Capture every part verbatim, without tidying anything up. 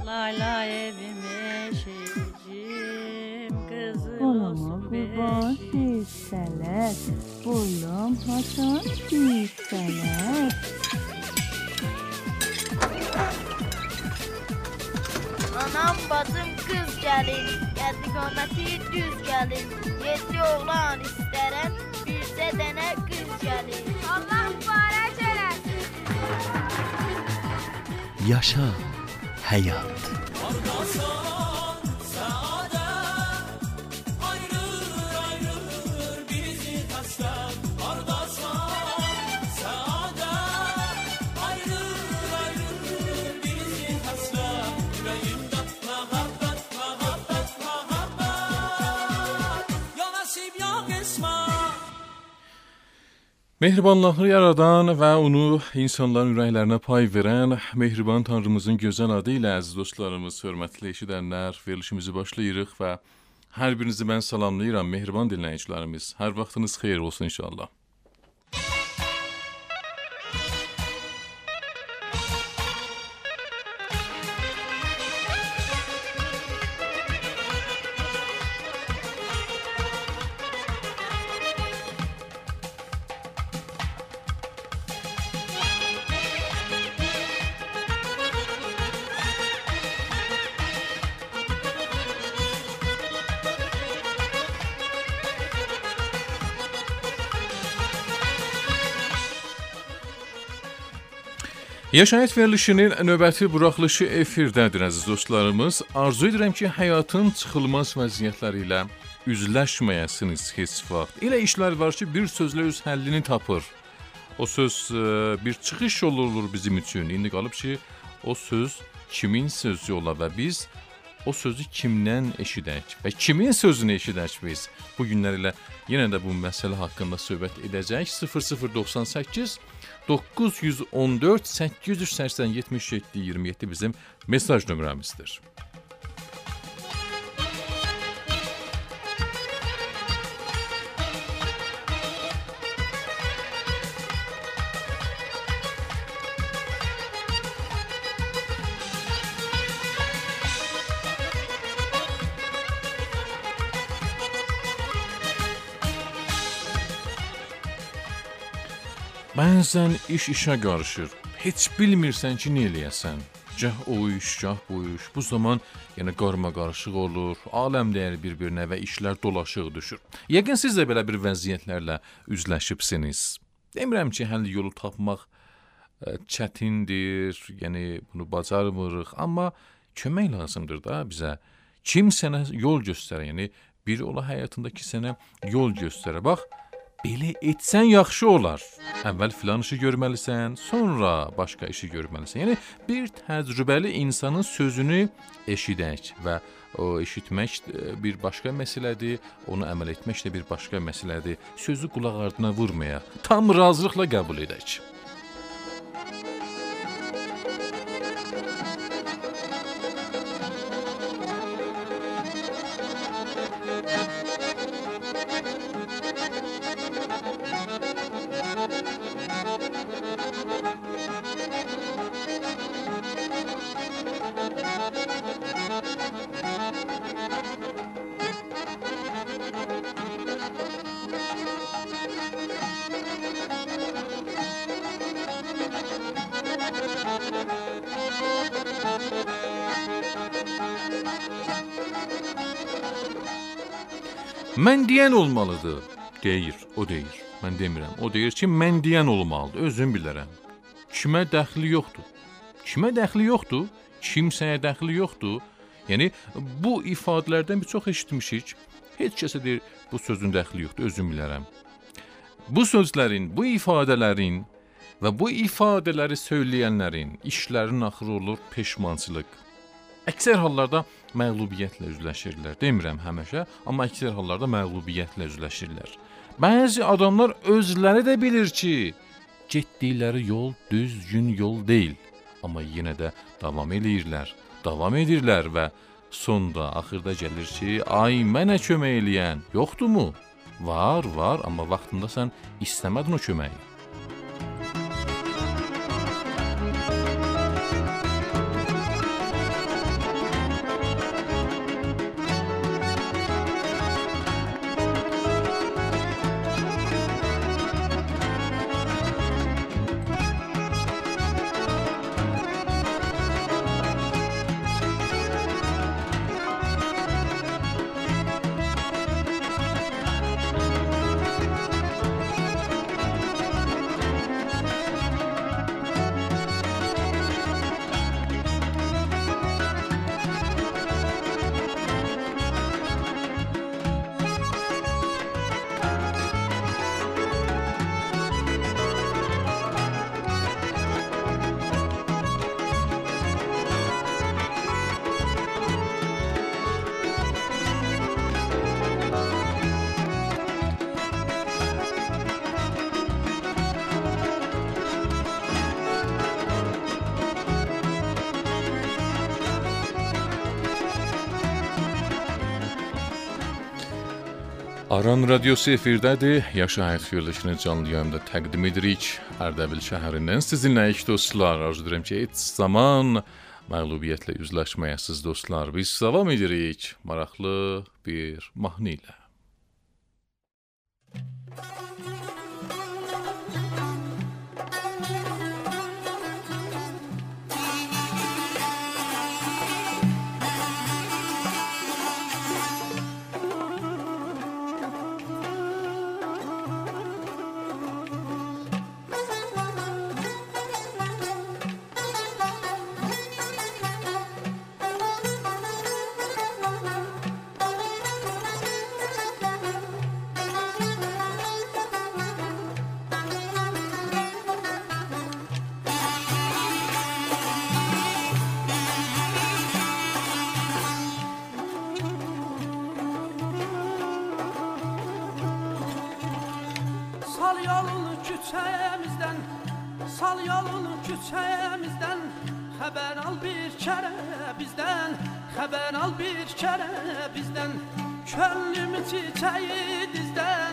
Lay lay evime şeycim, kızıl Olama olsun kurban beşim. hissələr, oğlum haçan hissələr. Anam bacım kız gelin, geldi kometi düz gelin. Yedi oğlan isterem, birce dene kız gelin. Allah mübarek eləsin. Yaşa həyat. Mehribanlığı yaradan və onu insanların ürəklərinə pay verən Mehriban Tanrımızın gözəl adı ilə əziz dostlarımız, hörmətli eşidənlər, verilişimizi başlayırıq və hər birinizi mən salamlayıram, Mehriban dinləyicilərimiz. Hər vaxtınız xeyir olsun inşallah. Yaşayış verilişinin növbəti buraxılışı efirdədir əziz dostlarımız. Arzu edirəm ki, həyatın çıxılmaz vəziyyətləri ilə üzləşməyəsiniz heç vaxt. Elə işlər var ki, bir sözlə öz həllini tapır. O söz bir çıxış yolu olur bizim üçün. İndi qalıb ki, o söz kimin sözü ola və biz o sözü kimdən eşidək və kimin sözünü eşidək biz. Bu günlər ilə yenə də bu məsələ haqqında söhbət edəcək. sıfır sıfır doxsan səkkiz doqquz yüz on dörd səkkiz yüz səksən yetmiş yeddi iyirmi yeddi bizim mesaj nömrəmizdir. Bəzən iş işə qarışır. Heç bilmirsən ki, nə eləyəsən. Gah o iş, gah bu iş. Bu zaman yəni qarma qarışıq olur. Aləm dəyər bir-birinə və işlər dolaşıq düşür. Yəqin siz də belə bir vəziyyətlərlə üzləşibsiniz. Demirəm ki, həll yolu tapmaq ə, çətindir. Yəni bunu bacarmırıq, amma kömək lazımdır da bizə. Kim sənə yol göstərər? Yəni biri ola həyatındakı sənə yol göstərər. Bax, belə etsən yaxşı olar. Əvvəl filan işi görməlisən, sonra başqa işi görməlisən. Yəni bir təcrübəli insanın sözünü eşidək və o eşitmək bir başqa məsələdir, onu əməl etmək də bir başqa məsələdir. Sözü qulaq ardına vurmayaq, tam razılıqla qəbul edək. Mən deyən olmalıdır, deyir, o deyir. Mən demirəm, o deyir ki, mən deyən olmalıdır, özüm bilərəm. Kimə dəxli yoxdur? Kimə dəxli yoxdur? Kimsəyə dəxli yoxdur? Yəni, bu ifadələrdən bir çox eşitmişik. Heç kəsə deyir, bu sözün dəxli yoxdur, özüm bilərəm. Bu sözlərin, bu ifadələrin və bu ifadələri söyləyənlərin işlərinin axırı olur peşmançılıq. Əksər hallarda məğlubiyyətlə üzləşirlər. Demirəm həmişə, amma əksər hallarda məğlubiyyətlə üzləşirlər. Bəzi adamlar özləri də bilir ki, getdikləri yol düzgün yol deyil. Amma yenə də davam edirlər, davam edirlər və sonda, axırda gəlir ki, ay mənə kömək eləyən yoxdurmu? Var, var, amma vaxtında sən istəmədin o köməyi. Aran Radyosu efirdədir. Yaşa Həyat verilişini canlı yayımda təqdim edirik. Ərdəbil şəhərindən sizinləyik dostlar. Arzu edirəm ki, heç zaman məğlubiyyətlə üzləşməyəsiz dostlar. Biz davam edirik maraqlı bir mahnı ilə. Sal yolunu küçəyimizdən, sal yolunu küçəyimizdən, xəbər al bir kərə bizdən, xəbər al bir kərə bizdən, könlümü çiçəyi dizdən,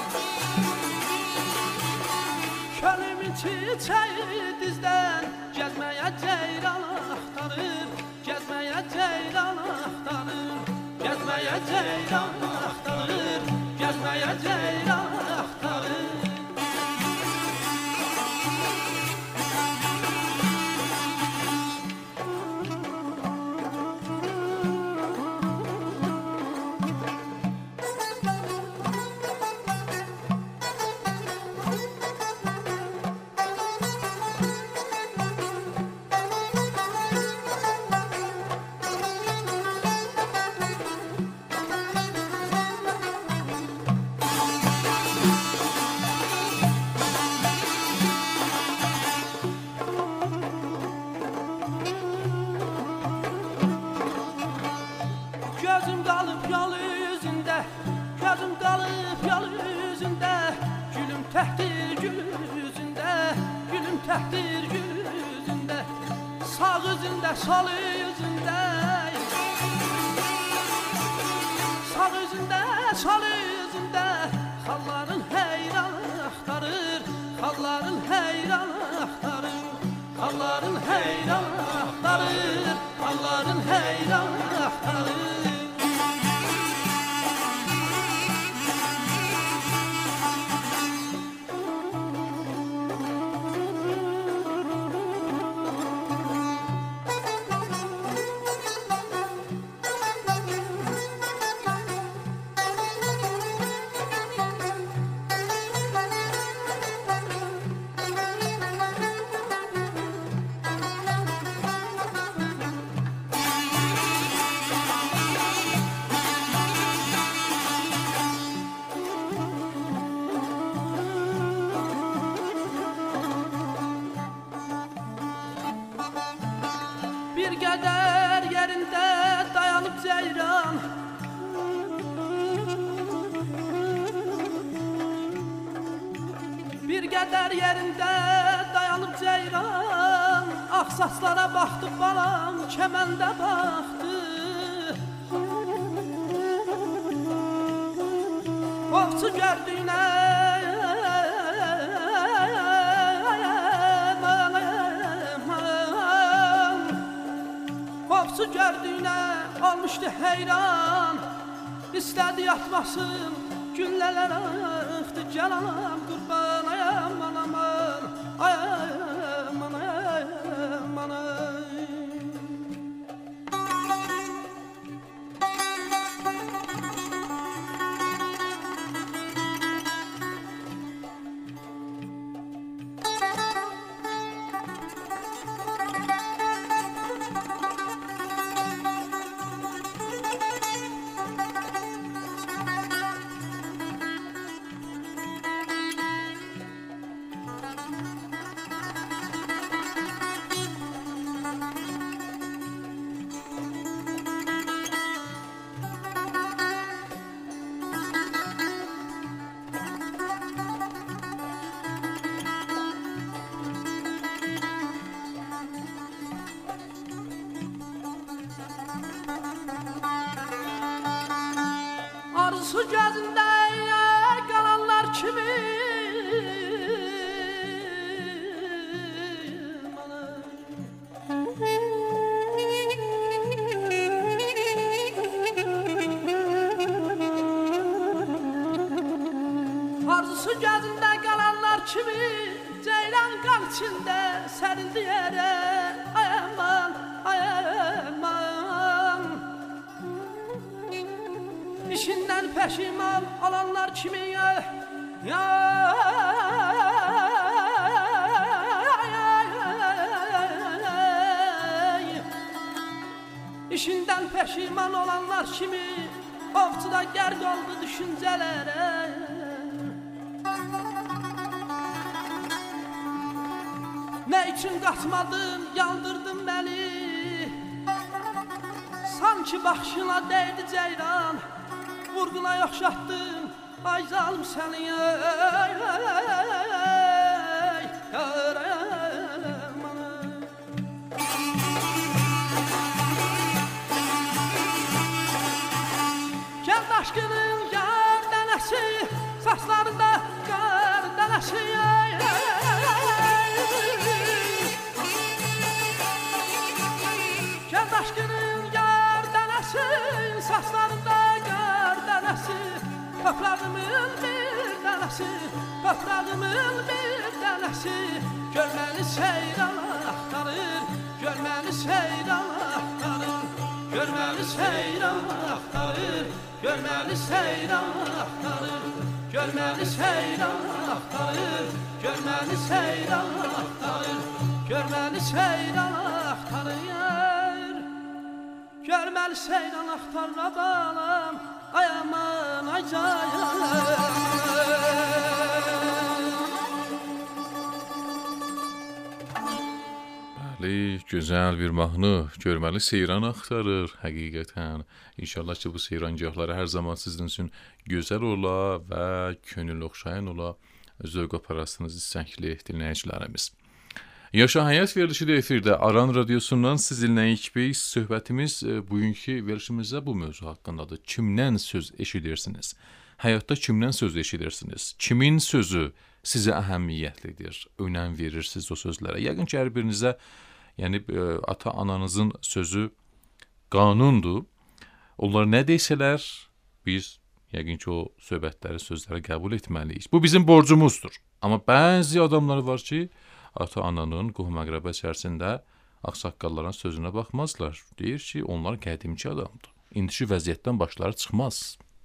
könlümü çiçəyi dizdən, gəzməyə ceyran axtarır, gəzməyə ceyran axtarır, gəzməyə ceyran axtarır, gəzməyə ceyran axtarır. Gözüm qalıb yol üzündə, gözüm qalıb yol üzündə, gülüm təhtir gül üzündə, gülüm təhtir gül üzündə, sağ üzündə, sol üzündə, sağ üzündə, sol üzündə, xalların heyran axtarır, xalların heyran axtarır, xalların heyran axtarır, xalların heyran axtarır. Bir qədər yerində dayanıb ceyran, bir qədər yerində dayanıb ceyran, ağ saçlara baxdı balam, kəməndə baxdı. Ovçu gördüyünə Ovçu gördüyünə olmuşdu heyran, istədi yatmasın, günlələr axdı, gəl anam qurban, ay aman aman, ay aman, ay aman, ay. Arzusu gözündə gözündə qalanlar kimi ceyran qan içində sərildi yerə. Ay aman, ay aman. İşindən peşiman olanlar kimi ya, ya. İşindən peşiman olanlar kimi ovçuda gərq oldu düşüncələrə. Nə üçün qaçmadın, yandırdın məni? Sanki baxışına dəydi ceyran, vurğuna yoxşatdın, ay zalım səni. Gəl daşqının yar dənəsi, saçlarında qar dənəsi. Gəl daşqının yar dənəsi, saçlarında qar dənəsi. Toprağımın bir dənəsi, toprağımın bir dənəsi. Görməni seyran axtarır, görməni seyran axtarır. Görməni seyran axtarır, görməni seyran axtarır. Görməni seyran axtarır, görməni seyran axtarır. Görməni seyran axtarır. Görməni seyran axtarır balam. Ay aman, ay cayam. Bəli, gözəl bir mahnı. Görməli seyran axtarır həqiqətən. İnşallah ki bu seyrangahları hər zaman sizin üçün gözəl ola və könül oxşayan ola. Zövq aparasınız istəkli dinləyicilərimiz. Yaşa Həyat verilişi də efirdə Aran Radiosundan sizinlə ilk bir söhbətimiz bugünkü verilişimizdə bu mövzu haqqındadır. Kimdən söz eşidirsiniz? Həyatda kimdən söz eşidirsiniz? Kimin sözü sizə əhəmiyyətlidir? Önəm verirsiniz o sözlərə? Yəqin ki hər birinizə, yəni ata-ananızın sözü qanundur. Onlar nə desələr, biz yəqin ki o söhbətləri, sözləri qəbul etməliyik. Bu bizim borcumuzdur. Amma bəzi adamlar var ki, ata-ananın qohum-əqrəbə içərisində ağsaqqalların sözünə baxmazlar. Deyir ki, onlar qədimki adamdır. İndiki vəziyyətdən başları çıxmaz.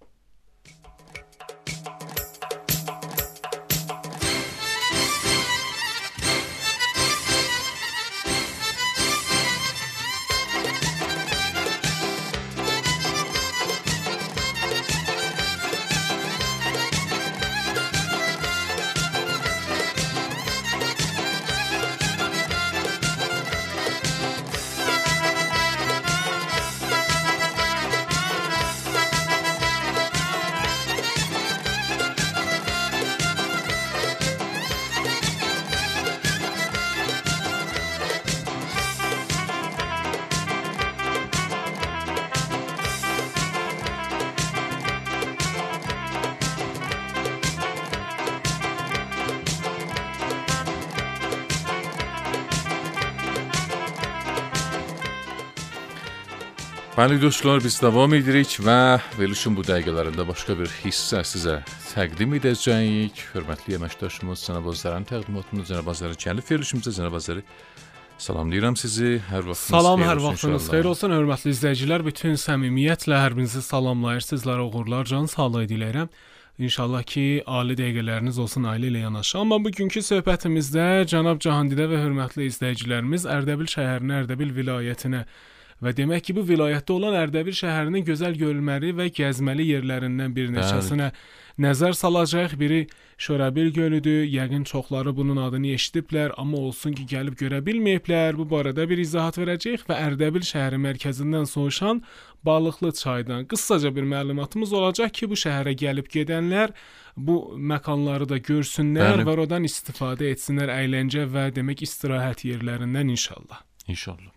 Bəli dostlar, biz davam edirik və verilişin bu dəqiqələrində başqa bir hissə sizə təqdim edəcəyik. Hörmətli əməkdaşımız Cənab Azərin təqdimatında Cənab Azəri gəlib verilişimizə. Cənab Azəri, salamlayıram sizi. Hər vaxtınız Salam, xeyir hər olsun. vaxtınız inşallah. xeyir olsun. Hörmətli izləyicilər, bütün səmimiyyətlə hər birinizi salamlayır. Sizlərə uğurlar, can sağlığı diləyirəm. İnşallah ki, ali dəqiqələriniz olsun ailə ilə yanaşı. Amma bugünkü söhbətimizdə cənab Cahandidə və hörmətli izləyicilərimiz Ərdəbil şəhərinə, Ərdəbil vilayətinə və demək ki, bu vilayətdə olan Ərdəbil şəhərinin gözəl görülməli və gəzməli yerlərindən bir neçəsinə nəzər salacaq. Biri Şöhrəbil gölüdür. Yəqin çoxları bunun adını eşidiblər, amma olsun ki, gəlib görə bilməyiblər. Bu barədə bir izahat verəcəyik və Ərdəbil şəhəri mərkəzindən soğuşan Balıqlı çaydan qısaca bir məlumatımız olacaq ki, bu şəhərə gəlib gedənlər bu məkanları da görsünlər Bəli. və oradan istifadə etsinlər əyləncə və demək istirahət yerlərindən inşallah. İnşallah.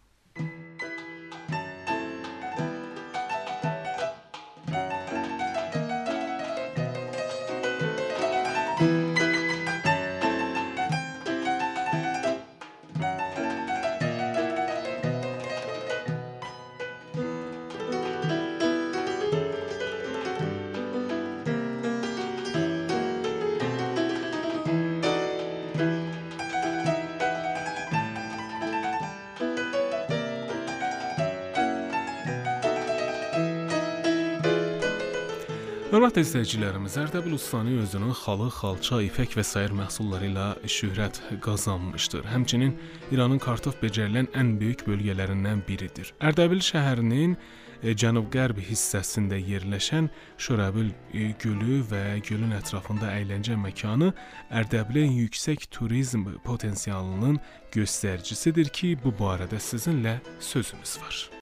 Hörmətli izləyicilərimiz, Ərdəbil Ustani özünün xalı, xalça, ipək və sair məhsulları ilə şöhrət qazanmışdır. Həmçinin İranın kartof becərilən ən böyük bölgələrindən biridir. Ərdəbil şəhərinin cənub-qərb hissəsində yerləşən Şorəbil gölü və gölün ətrafında əyləncə məkanı Ərdəbilin yüksək turizm potensialının göstəricisidir ki, bu barədə sizinlə sözümüz var.